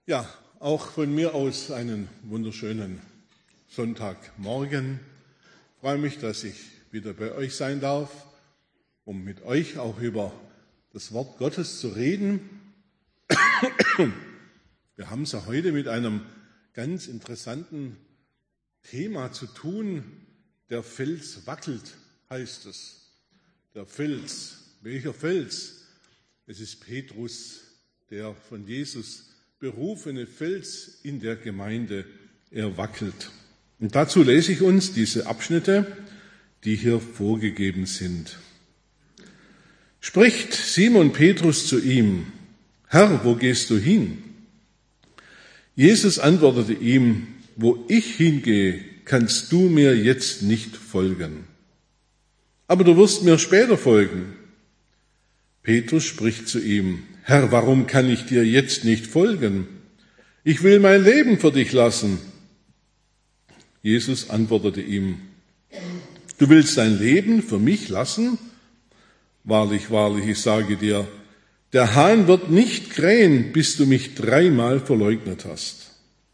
Ja, auch von mir aus einen wunderschönen Sonntagmorgen. Ich freue mich, dass ich wieder bei euch sein darf, um mit euch auch über das Wort Gottes zu reden. Wir haben es ja heute mit einem ganz interessanten Thema zu tun. Der Fels wackelt, heißt es. Der Fels. Welcher Fels? Es ist Petrus, der von Jesus berufene Fels in der Gemeinde, er wackelt. Und dazu lese ich uns diese Abschnitte, die hier vorgegeben sind. Spricht Simon Petrus zu ihm: Herr, wo gehst du hin? Jesus antwortete ihm: Wo ich hingehe, kannst du mir jetzt nicht folgen. Aber du wirst mir später folgen. Petrus spricht zu ihm: Herr, warum kann ich dir jetzt nicht folgen? Ich will mein Leben für dich lassen. Jesus antwortete ihm: Du willst dein Leben für mich lassen? Wahrlich, wahrlich, ich sage dir, der Hahn wird nicht krähen, bis du mich 3-mal verleugnet hast.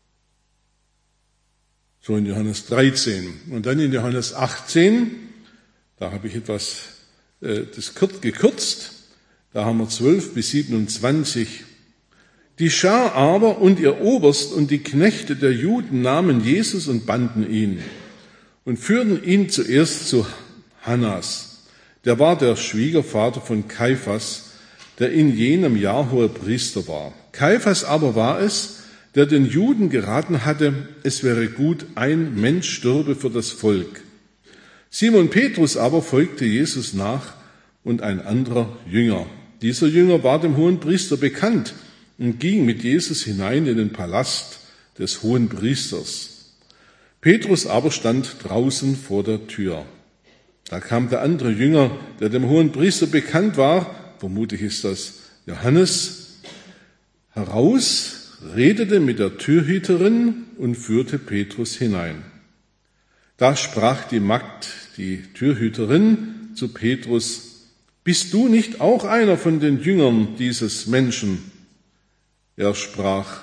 So in Johannes 13. Und dann in Johannes 18, da habe ich etwas das gekürzt. Da haben wir 12 bis 27. Die Schar aber und ihr Oberst und die Knechte der Juden nahmen Jesus und banden ihn und führten ihn zuerst zu Hannas. Der war der Schwiegervater von Kaiphas, der in jenem Jahr Hohepriester war. Kaiphas aber war es, der den Juden geraten hatte, es wäre gut, ein Mensch stürbe für das Volk. Simon Petrus aber folgte Jesus nach und ein anderer Jünger. Dieser Jünger war dem Hohenpriester bekannt und ging mit Jesus hinein in den Palast des Hohenpriesters. Petrus aber stand draußen vor der Tür. Da kam der andere Jünger, der dem Hohenpriester bekannt war, vermutlich ist das Johannes, heraus, redete mit der Türhüterin und führte Petrus hinein. Da sprach die Magd, die Türhüterin, zu Petrus: Bist du nicht auch einer von den Jüngern dieses Menschen? Er sprach: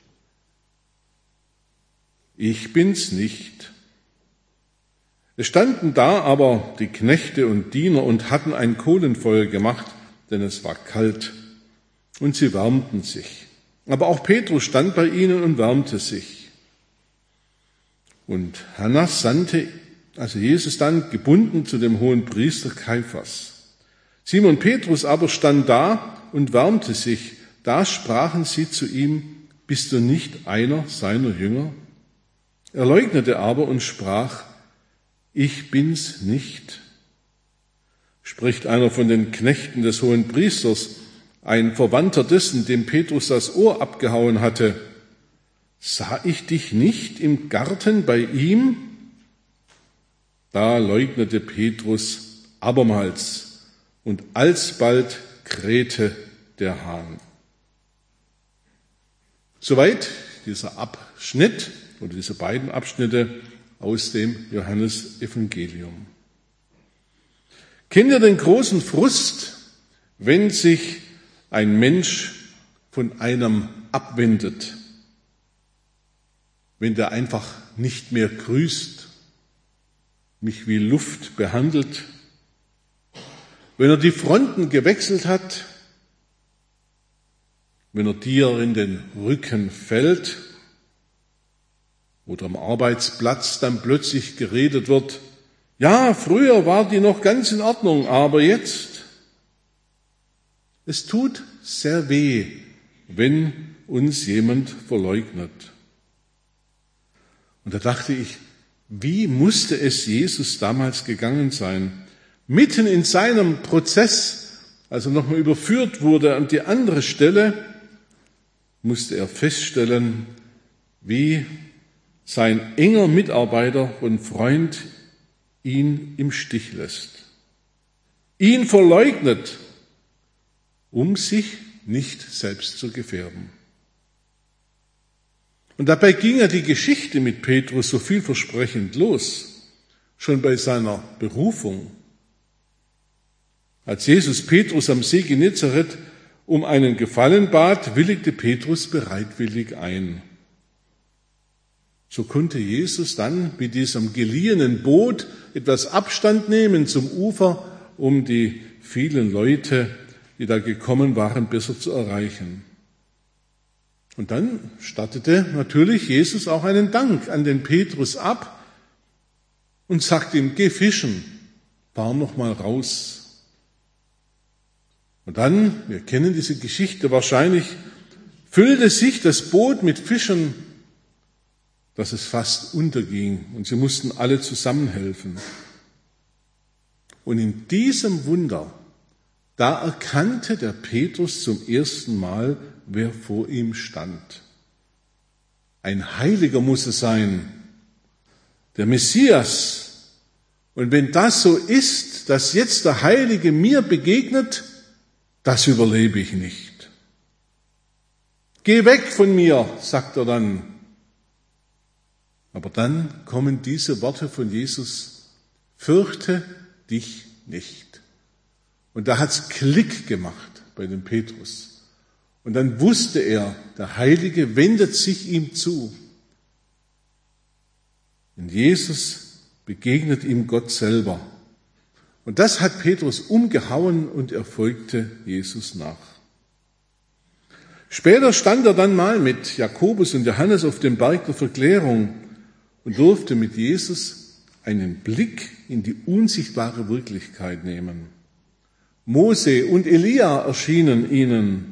Ich bin's nicht. Es standen da aber die Knechte und Diener und hatten ein Kohlenfeuer gemacht, denn es war kalt, und sie wärmten sich. Aber auch Petrus stand bei ihnen und wärmte sich. Und Hannas sandte Jesus dann gebunden zu dem Hohenpriester Kaiphas. Simon Petrus aber stand da und wärmte sich. Da sprachen sie zu ihm: Bist du nicht einer seiner Jünger? Er leugnete aber und sprach: Ich bin's nicht. Spricht einer von den Knechten des Hohenpriesters, ein Verwandter dessen, dem Petrus das Ohr abgehauen hatte: Sah ich dich nicht im Garten bei ihm? Da leugnete Petrus abermals, und alsbald krähte der Hahn. Soweit dieser Abschnitt oder diese beiden Abschnitte aus dem Johannesevangelium. Kennt ihr den großen Frust, wenn sich ein Mensch von einem abwendet? Wenn der einfach nicht mehr grüßt, mich wie Luft behandelt? Wenn er die Fronten gewechselt hat, wenn er dir in den Rücken fällt oder am Arbeitsplatz dann plötzlich geredet wird: Ja, früher war die noch ganz in Ordnung, aber jetzt. Es tut sehr weh, wenn uns jemand verleugnet. Und da dachte ich, wie musste es Jesus damals gegangen sein? Mitten in seinem Prozess, als er nochmal überführt wurde an die andere Stelle, musste er feststellen, wie sein enger Mitarbeiter und Freund ihn im Stich lässt. Ihn verleugnet, um sich nicht selbst zu gefährden. Und dabei ging ja die Geschichte mit Petrus so vielversprechend los, schon bei seiner Berufung. Als Jesus Petrus am See Genezareth um einen Gefallen bat, willigte Petrus bereitwillig ein. So konnte Jesus dann mit diesem geliehenen Boot etwas Abstand nehmen zum Ufer, um die vielen Leute, die da gekommen waren, besser zu erreichen. Und dann stattete natürlich Jesus auch einen Dank an den Petrus ab und sagte ihm, geh fischen, fahr noch mal raus. Und dann, wir kennen diese Geschichte wahrscheinlich, füllte sich das Boot mit Fischen, dass es fast unterging und sie mussten alle zusammenhelfen. Und in diesem Wunder, da erkannte der Petrus zum ersten Mal, wer vor ihm stand. Ein Heiliger muss es sein, der Messias. Und wenn das so ist, dass jetzt der Heilige mir begegnet, das überlebe ich nicht. Geh weg von mir, sagt er dann. Aber dann kommen diese Worte von Jesus, fürchte dich nicht. Und da hat's Klick gemacht bei dem Petrus. Und dann wusste er, der Heilige wendet sich ihm zu. Und Jesus begegnet ihm Gott selber. Und das hat Petrus umgehauen und er folgte Jesus nach. Später stand er dann mal mit Jakobus und Johannes auf dem Berg der Verklärung und durfte mit Jesus einen Blick in die unsichtbare Wirklichkeit nehmen. Mose und Elia erschienen ihnen.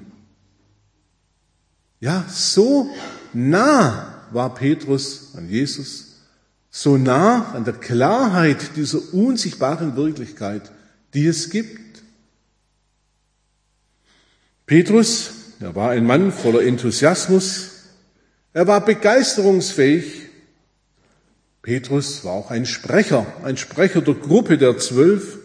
Ja, so nah war Petrus an Jesus, so nah an der Klarheit dieser unsichtbaren Wirklichkeit, die es gibt. Petrus, er war ein Mann voller Enthusiasmus, er war begeisterungsfähig. Petrus war auch ein Sprecher der Gruppe der 12.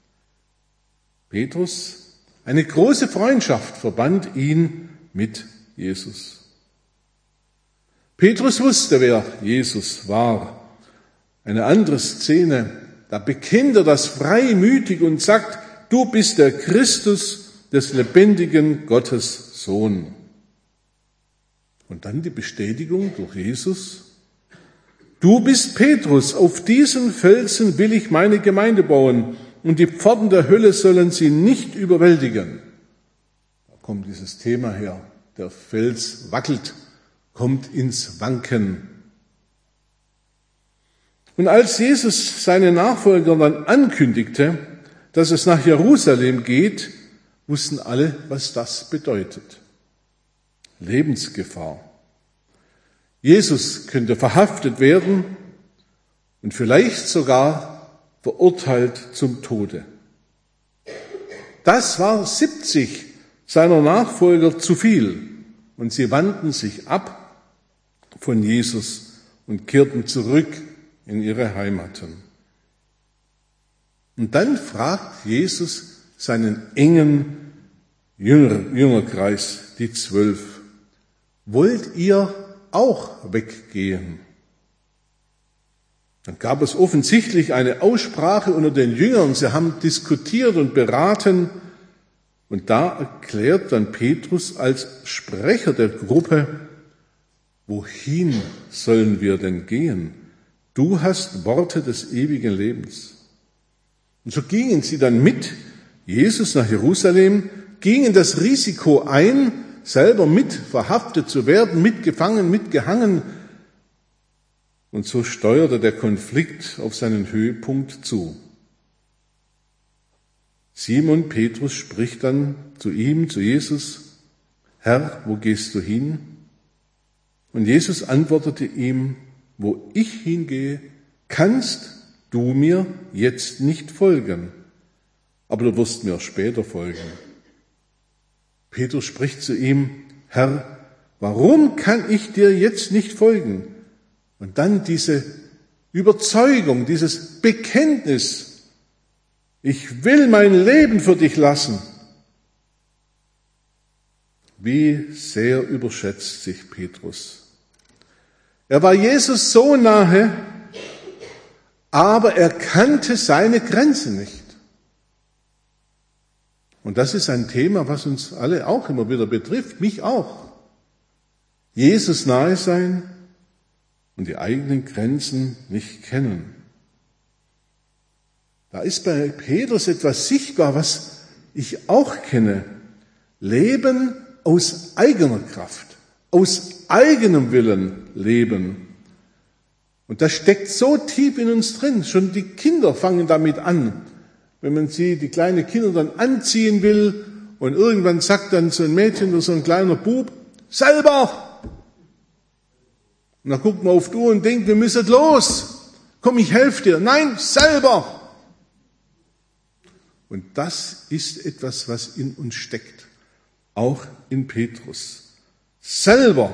Petrus, eine große Freundschaft verband ihn mit Jesus. Petrus wusste, wer Jesus war. Eine andere Szene, da bekennt er das freimütig und sagt, du bist der Christus des lebendigen Gottes Sohn. Und dann die Bestätigung durch Jesus, du bist Petrus, auf diesen Felsen will ich meine Gemeinde bauen und die Pforten der Hölle sollen sie nicht überwältigen. Da kommt dieses Thema her, der Fels wackelt, kommt ins Wanken. Und als Jesus seine Nachfolger dann ankündigte, dass es nach Jerusalem geht, wussten alle, was das bedeutet. Lebensgefahr. Jesus könnte verhaftet werden und vielleicht sogar verurteilt zum Tode. Das war 70 seiner Nachfolger zu viel und sie wandten sich ab von Jesus und kehrten zurück in ihre Heimaten. Und dann fragt Jesus seinen engen Jüngerkreis, die 12, wollt ihr auch weggehen? Dann gab es offensichtlich eine Aussprache unter den Jüngern. Sie haben diskutiert und beraten. Und da erklärt dann Petrus als Sprecher der Gruppe, wohin sollen wir denn gehen? Du hast Worte des ewigen Lebens. Und so gingen sie dann mit Jesus nach Jerusalem, gingen das Risiko ein, selber mit verhaftet zu werden, mitgefangen, mitgehangen. Und so steuerte der Konflikt auf seinen Höhepunkt zu. Simon Petrus spricht dann zu ihm, zu Jesus, Herr, wo gehst du hin? Und Jesus antwortete ihm, wo ich hingehe, kannst du mir jetzt nicht folgen, aber du wirst mir später folgen. Petrus spricht zu ihm, Herr, warum kann ich dir jetzt nicht folgen? Und dann diese Überzeugung, dieses Bekenntnis, ich will mein Leben für dich lassen. Wie sehr überschätzt sich Petrus. Er war Jesus so nahe, aber er kannte seine Grenzen nicht. Und das ist ein Thema, was uns alle auch immer wieder betrifft, mich auch. Jesus nahe sein und die eigenen Grenzen nicht kennen. Da ist bei Petrus etwas sichtbar, was ich auch kenne. Leben aus eigener Kraft, aus eigenem Willen leben. Und das steckt so tief in uns drin. Schon die Kinder fangen damit an. Wenn man die kleinen Kinder dann anziehen will und irgendwann sagt dann so ein Mädchen oder so ein kleiner Bub, selber! Und dann guckt man auf die Uhr und denkt, wir müssen los. Komm, ich helfe dir. Nein, selber! Und das ist etwas, was in uns steckt. Auch in Petrus. Selber.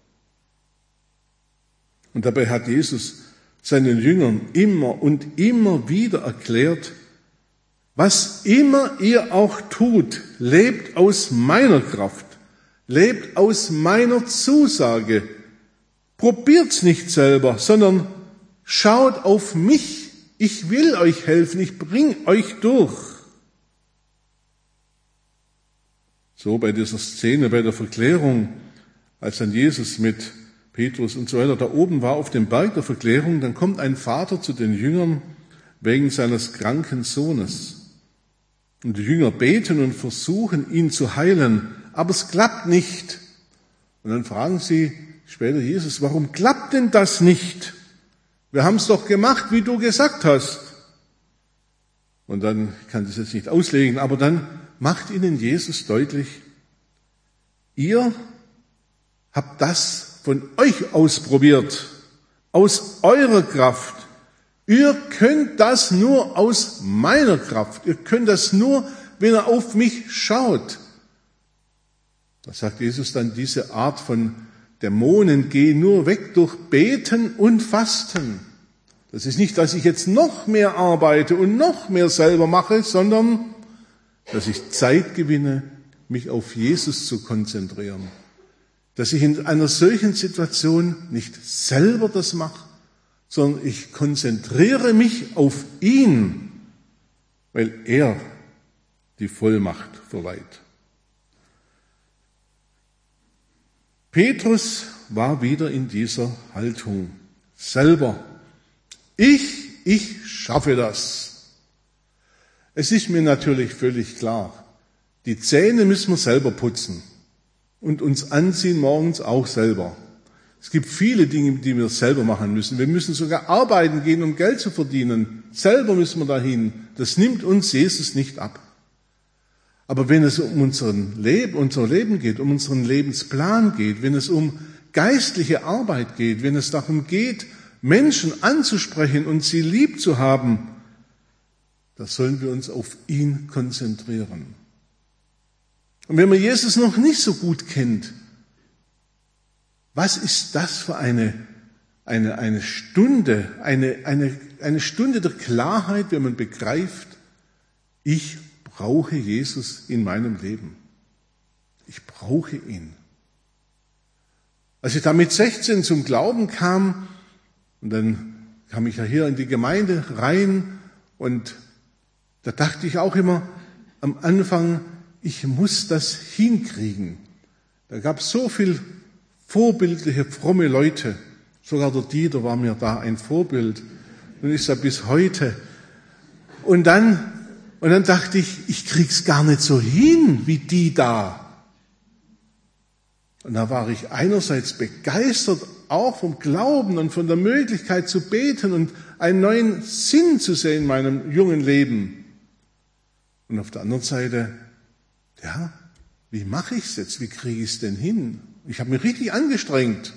Und dabei hat Jesus seinen Jüngern immer und immer wieder erklärt, was immer ihr auch tut, lebt aus meiner Kraft, lebt aus meiner Zusage. Probiert's nicht selber, sondern schaut auf mich. Ich will euch helfen, ich bring euch durch. So bei dieser Szene, bei der Verklärung, als dann Jesus mit Petrus und so weiter da oben war auf dem Berg der Verklärung, dann kommt ein Vater zu den Jüngern wegen seines kranken Sohnes. Und die Jünger beten und versuchen, ihn zu heilen, aber es klappt nicht. Und dann fragen sie später Jesus, warum klappt denn das nicht? Wir haben es doch gemacht, wie du gesagt hast. Und dann, ich kann das jetzt nicht auslegen, aber dann macht ihnen Jesus deutlich, ihr habt das von euch ausprobiert, aus eurer Kraft. Ihr könnt das nur aus meiner Kraft. Ihr könnt das nur, wenn ihr auf mich schaut. Da sagt Jesus dann, diese Art von Dämonen gehen nur weg durch Beten und Fasten. Das ist nicht, dass ich jetzt noch mehr arbeite und noch mehr selber mache, sondern dass ich Zeit gewinne, mich auf Jesus zu konzentrieren. Dass ich in einer solchen Situation nicht selber das mache, sondern ich konzentriere mich auf ihn, weil er die Vollmacht verleiht. Petrus war wieder in dieser Haltung. Selber. Ich schaffe das. Es ist mir natürlich völlig klar, die Zähne müssen wir selber putzen und uns anziehen morgens auch selber. Es gibt viele Dinge, die wir selber machen müssen. Wir müssen sogar arbeiten gehen, um Geld zu verdienen. Selber müssen wir dahin. Das nimmt uns Jesus nicht ab. Aber wenn es um unser Leben geht, um unseren Lebensplan geht, wenn es um geistliche Arbeit geht, wenn es darum geht, Menschen anzusprechen und sie lieb zu haben, da sollen wir uns auf ihn konzentrieren. Und wenn man Jesus noch nicht so gut kennt, was ist das für eine Stunde, eine Stunde der Klarheit, wenn man begreift, ich brauche Jesus in meinem Leben. Ich brauche ihn. Als ich da mit 16 zum Glauben kam, und dann kam ich ja hier in die Gemeinde rein, und da dachte ich auch immer am Anfang, ich muss das hinkriegen. Da gab es so viel vorbildliche, fromme Leute. Sogar der Dieter war mir da ein Vorbild. Und ist er bis heute. Und dann dachte ich krieg's gar nicht so hin wie die da. Und da war ich einerseits begeistert, auch vom Glauben und von der Möglichkeit zu beten und einen neuen Sinn zu sehen in meinem jungen Leben. Und auf der anderen Seite, ja, wie mache ich's jetzt? Wie kriege ich's denn hin? Ich habe mich richtig angestrengt.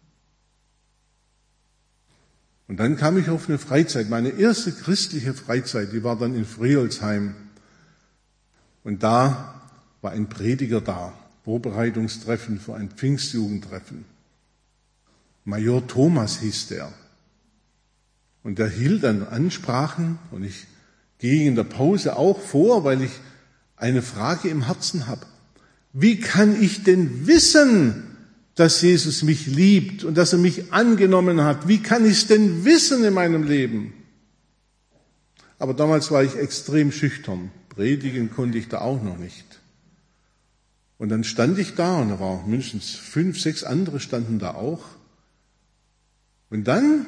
Und dann kam ich auf eine Freizeit, meine erste christliche Freizeit, die war dann in Friolsheim. Und da war ein Prediger da, Vorbereitungstreffen für ein Pfingstjugendtreffen. Major Thomas hieß der. Und der hielt dann Ansprachen und ich ging in der Pause auch vor, weil ich eine Frage im Herzen habe. Wie kann ich denn wissen, dass Jesus mich liebt und dass er mich angenommen hat? Wie kann ich es denn wissen in meinem Leben? Aber damals war ich extrem schüchtern, predigen konnte ich da auch noch nicht. Und dann stand ich da und da waren mindestens 5, 6 andere standen da auch. Und dann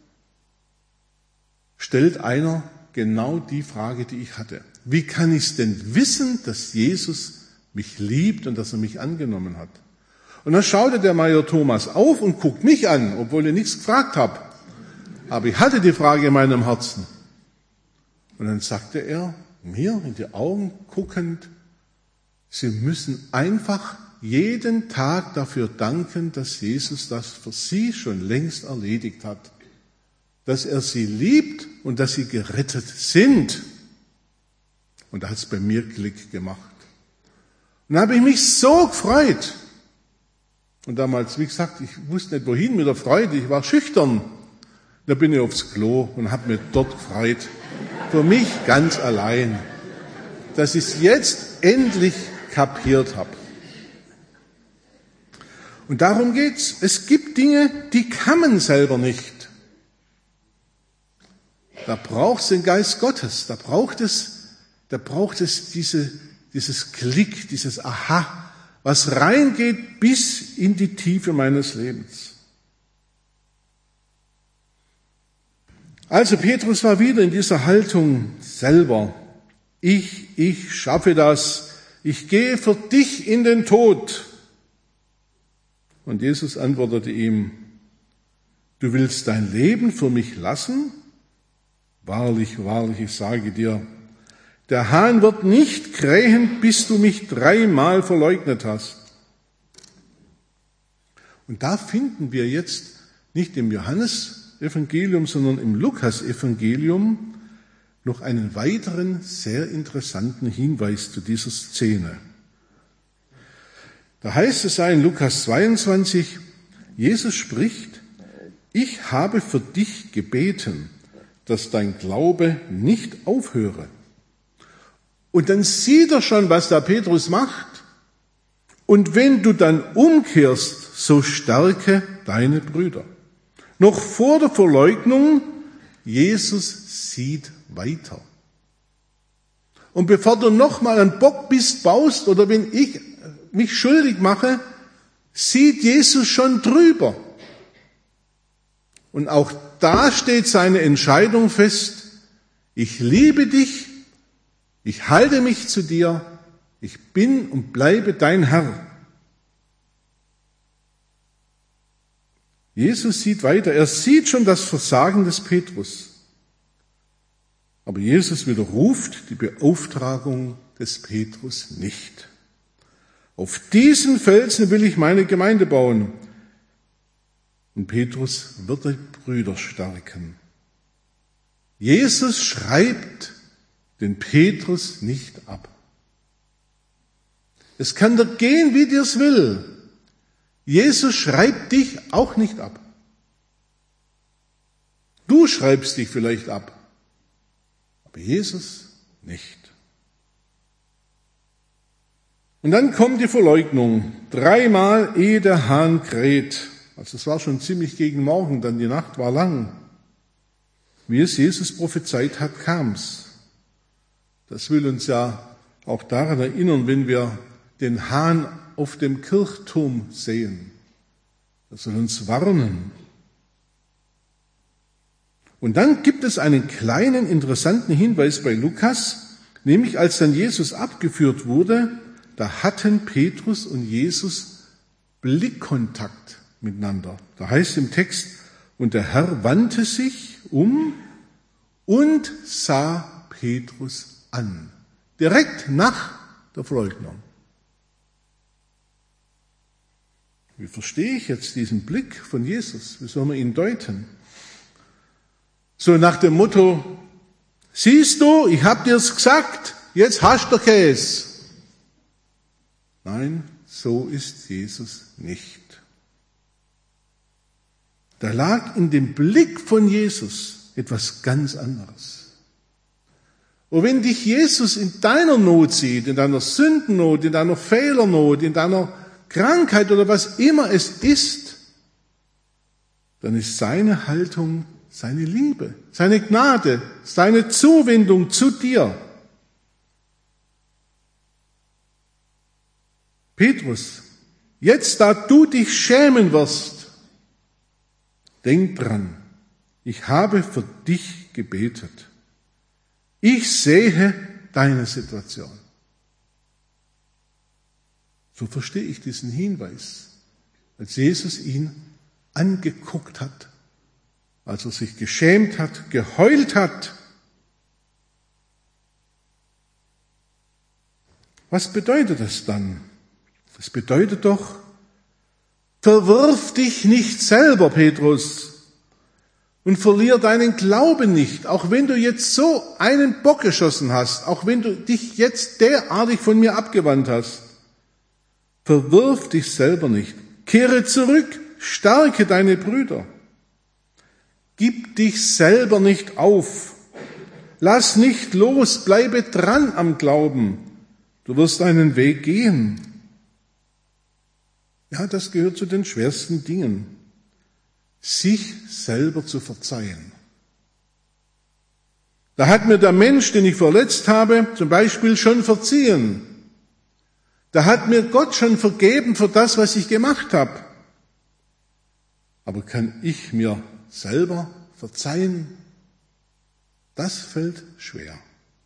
stellt einer genau die Frage, die ich hatte. Wie kann ich es denn wissen, dass Jesus mich liebt und dass er mich angenommen hat? Und dann schaute der Major Thomas auf und guckt mich an, obwohl ich nichts gefragt habe. Aber ich hatte die Frage in meinem Herzen. Und dann sagte er mir in die Augen guckend, Sie müssen einfach jeden Tag dafür danken, dass Jesus das für Sie schon längst erledigt hat. Dass er Sie liebt und dass Sie gerettet sind. Und da hat es bei mir Klick gemacht. Und da habe ich mich so gefreut. Und damals, wie gesagt, ich wusste nicht wohin mit der Freude, ich war schüchtern. Da bin ich aufs Klo und habe mich dort gefreut. Für mich ganz allein. Dass ich es jetzt endlich kapiert habe. Und darum geht's. Es gibt Dinge, die kann man selber nicht. Da braucht es den Geist Gottes. Da braucht es dieses Klick, dieses Aha, was reingeht bis in die Tiefe meines Lebens. Also Petrus war wieder in dieser Haltung selber. Ich schaffe das. Ich gehe für dich in den Tod. Und Jesus antwortete ihm, du willst dein Leben für mich lassen? Wahrlich, wahrlich, ich sage dir, der Hahn wird nicht krähen, bis du mich 3-mal verleugnet hast. Und da finden wir jetzt nicht im Johannesevangelium, sondern im Lukasevangelium noch einen weiteren sehr interessanten Hinweis zu dieser Szene. Da heißt es in Lukas 22, Jesus spricht, ich habe für dich gebeten, dass dein Glaube nicht aufhöre. Und dann sieht er schon, was da Petrus macht. Und wenn du dann umkehrst, so stärke deine Brüder. Noch vor der Verleugnung, Jesus sieht weiter. Und bevor du nochmal einen Bockbiss baust oder wenn ich mich schuldig mache, sieht Jesus schon drüber. Und auch da steht seine Entscheidung fest, ich liebe dich, ich halte mich zu dir, ich bin und bleibe dein Herr. Jesus sieht weiter, er sieht schon das Versagen des Petrus. Aber Jesus widerruft die Beauftragung des Petrus nicht. Auf diesen Felsen will ich meine Gemeinde bauen. Und Petrus wird die Brüder stärken. Jesus schreibt den Petrus nicht ab. Es kann dir gehen, wie dir es will. Jesus schreibt dich auch nicht ab. Du schreibst dich vielleicht ab, aber Jesus nicht. Und dann kommt die Verleugnung. 3-mal, ehe der Hahn kräht. Also es war schon ziemlich gegen Morgen, dann die Nacht war lang. Wie es Jesus prophezeit hat, kam's. Das will uns ja auch daran erinnern, wenn wir den Hahn auf dem Kirchturm sehen. Das soll uns warnen. Und dann gibt es einen kleinen interessanten Hinweis bei Lukas, nämlich als dann Jesus abgeführt wurde, da hatten Petrus und Jesus Blickkontakt miteinander. Da heißt im Text, und der Herr wandte sich um und sah Petrus an. Direkt nach der Verleugnung. Wie verstehe ich jetzt diesen Blick von Jesus? Wie soll man ihn deuten? So nach dem Motto, siehst du, ich hab dir's gesagt, jetzt hast du Käse. Nein, so ist Jesus nicht. Da lag in dem Blick von Jesus etwas ganz anderes. Und wenn dich Jesus in deiner Not sieht, in deiner Sündennot, in deiner Fehlernot, in deiner Krankheit oder was immer es ist, dann ist seine Haltung seine Liebe, seine Gnade, seine Zuwendung zu dir. Petrus, jetzt da du dich schämen wirst, denk dran, ich habe für dich gebetet. Ich sehe deine Situation. So verstehe ich diesen Hinweis, als Jesus ihn angeguckt hat, als er sich geschämt hat, geheult hat. Was bedeutet das dann? Das bedeutet doch, verwirf dich nicht selber, Petrus, und verlier deinen Glauben nicht, auch wenn du jetzt so einen Bock geschossen hast, auch wenn du dich jetzt derartig von mir abgewandt hast. Verwirf dich selber nicht. Kehre zurück, stärke deine Brüder. Gib dich selber nicht auf. Lass nicht los, bleibe dran am Glauben. Du wirst einen Weg gehen. Ja, das gehört zu den schwersten Dingen, sich selber zu verzeihen. Da hat mir der Mensch, den ich verletzt habe, zum Beispiel schon verziehen. Da hat mir Gott schon vergeben für das, was ich gemacht habe. Aber kann ich mir selber verzeihen? Das fällt schwer.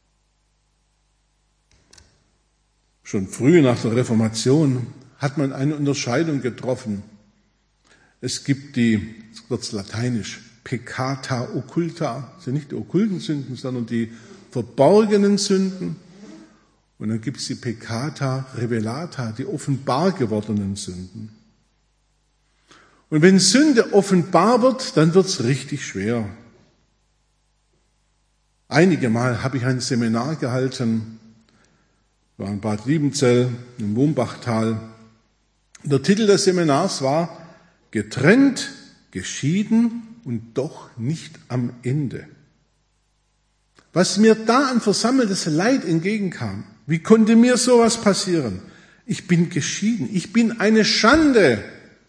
Schon früh nach der Reformation hat man eine Unterscheidung getroffen. Es gibt die, das wird lateinisch, peccata occulta, das sind nicht die okkulten Sünden, sondern die verborgenen Sünden. Und dann gibt es die peccata revelata, die offenbar gewordenen Sünden. Und wenn Sünde offenbar wird, dann wird es richtig schwer. Einige Mal habe ich ein Seminar gehalten, war in Bad Liebenzell, im Wombachtal. Der Titel des Seminars war Getrennt, geschieden und doch nicht am Ende. Was mir da an versammeltes Leid entgegenkam, wie konnte mir sowas passieren? Ich bin geschieden, ich bin eine Schande.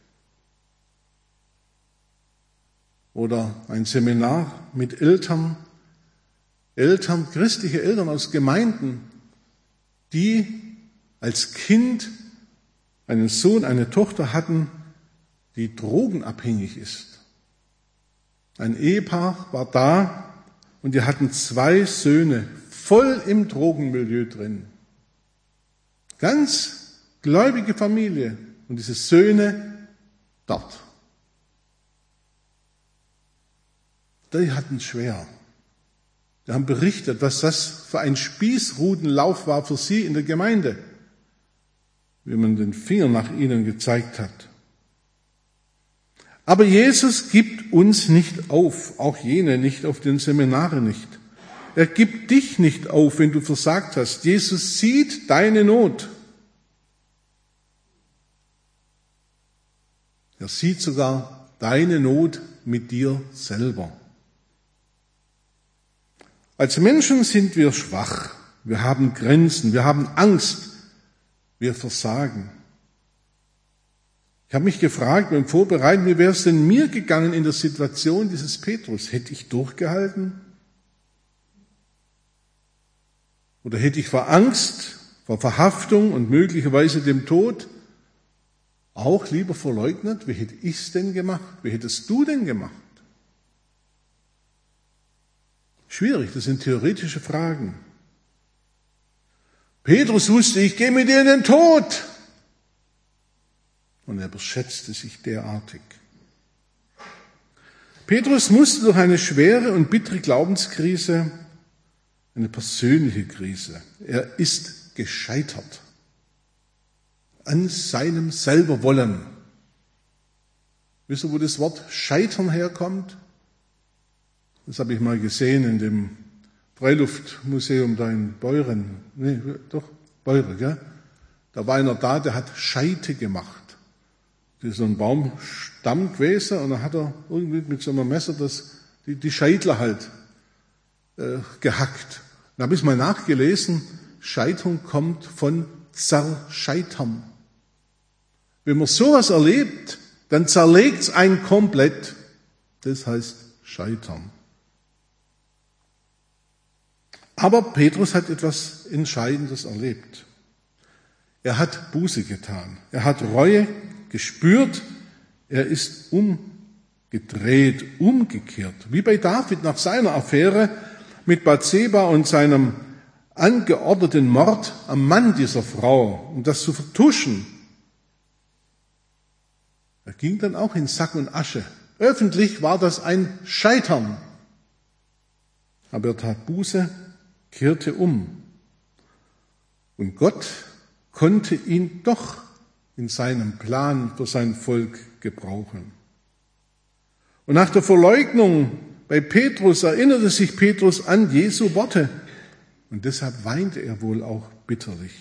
Oder ein Seminar mit Eltern, christliche Eltern aus Gemeinden, die als Kind einen Sohn, eine Tochter hatten, die drogenabhängig ist. Ein Ehepaar war da und die hatten 2 Söhne voll im Drogenmilieu drin. Ganz gläubige Familie und diese Söhne dort. Die hatten es schwer. Die haben berichtet, was das für ein Spießrutenlauf war für sie in der Gemeinde, wie man den Finger nach ihnen gezeigt hat. Aber Jesus gibt uns nicht auf, auch jene nicht, auf den Seminaren nicht. Er gibt dich nicht auf, wenn du versagt hast. Jesus sieht deine Not. Er sieht sogar deine Not mit dir selber. Als Menschen sind wir schwach. Wir haben Grenzen, wir haben Angst, wir versagen. Ich habe mich gefragt beim Vorbereiten, wie wäre es denn mir gegangen in der Situation dieses Petrus? Hätte ich durchgehalten? Oder hätte ich vor Angst, vor Verhaftung und möglicherweise dem Tod auch lieber verleugnet? Wie hätte ich es denn gemacht? Wie hättest du denn gemacht? Schwierig, das sind theoretische Fragen. Petrus wusste, ich gehe mit dir in den Tod. Und er überschätzte sich derartig. Petrus musste durch eine schwere und bittere Glaubenskrise, eine persönliche Krise. Er ist gescheitert an seinem Selberwollen. Wisst ihr, wo das Wort Scheitern herkommt? Das habe ich mal gesehen in dem Freiluftmuseum da in Beuren. Beuren, gell? Da war einer da, der hat Scheite gemacht. Das ist so ein Baumstamm gewesen und dann hat er irgendwie mit so einem Messer die Scheitler halt gehackt. Dann habe ich mal nachgelesen, Scheitern kommt von zerscheitern. Wenn man sowas erlebt, dann zerlegt es einen komplett. Das heißt Scheitern. Aber Petrus hat etwas Entscheidendes erlebt. Er hat Buße getan. Er hat Reue gespürt. Er ist umgedreht, umgekehrt. Wie bei David nach seiner Affäre mit Bathseba und seinem angeordneten Mord am Mann dieser Frau, um das zu vertuschen. Er ging dann auch in Sack und Asche. Öffentlich war das ein Scheitern. Aber er tat Buße, kehrte um. Und Gott konnte ihn doch in seinem Plan für sein Volk gebrauchen. Und nach der Verleugnung bei Petrus erinnerte sich Petrus an Jesu Worte. Und deshalb weinte er wohl auch bitterlich.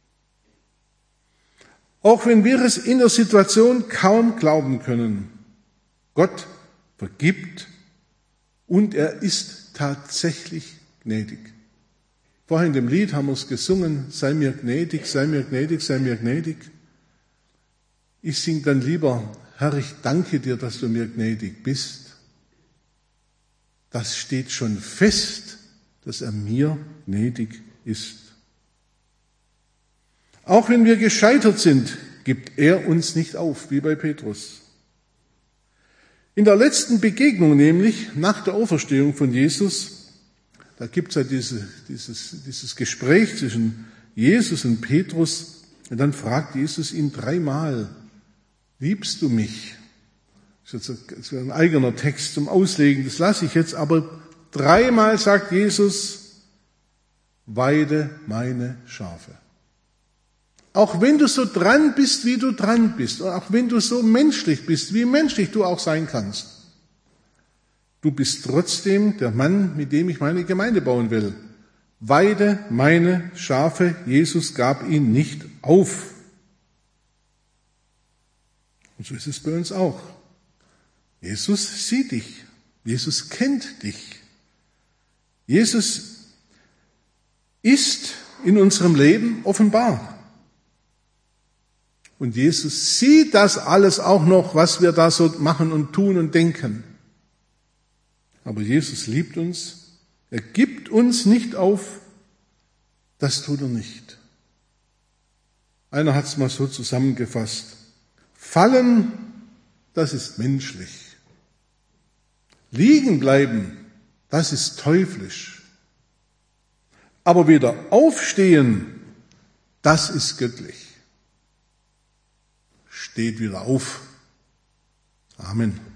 Auch wenn wir es in der Situation kaum glauben können, Gott vergibt und er ist tatsächlich gnädig. Vorhin in dem Lied haben wir es gesungen, sei mir gnädig, sei mir gnädig, sei mir gnädig. Ich singe dann lieber, Herr, ich danke dir, dass du mir gnädig bist. Das steht schon fest, dass er mir gnädig ist. Auch wenn wir gescheitert sind, gibt er uns nicht auf, wie bei Petrus. In der letzten Begegnung, nämlich nach der Auferstehung von Jesus, da gibt es ja dieses Gespräch zwischen Jesus und Petrus. Und dann fragt Jesus ihn 3-mal, liebst du mich? Das ist jetzt ein eigener Text zum Auslegen, das lasse ich jetzt. Aber 3-mal sagt Jesus, weide meine Schafe. Auch wenn du so dran bist, wie du dran bist, und auch wenn du so menschlich bist, wie menschlich du auch sein kannst, du bist trotzdem der Mann, mit dem ich meine Gemeinde bauen will. Weide meine Schafe. Jesus gab ihn nicht auf. Und so ist es bei uns auch. Jesus sieht dich. Jesus kennt dich. Jesus ist in unserem Leben offenbar. Und Jesus sieht das alles auch noch, was wir da so machen und tun und denken. Aber Jesus liebt uns, er gibt uns nicht auf, das tut er nicht. Einer hat es mal so zusammengefasst, fallen, das ist menschlich. Liegen bleiben, das ist teuflisch. Aber wieder aufstehen, das ist göttlich. Steht wieder auf. Amen.